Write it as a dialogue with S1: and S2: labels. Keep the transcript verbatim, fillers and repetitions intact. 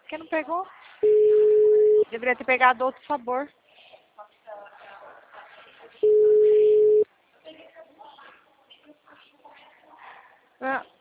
S1: Por que não pegou? Deveria ter pegado outro sabor. Ah.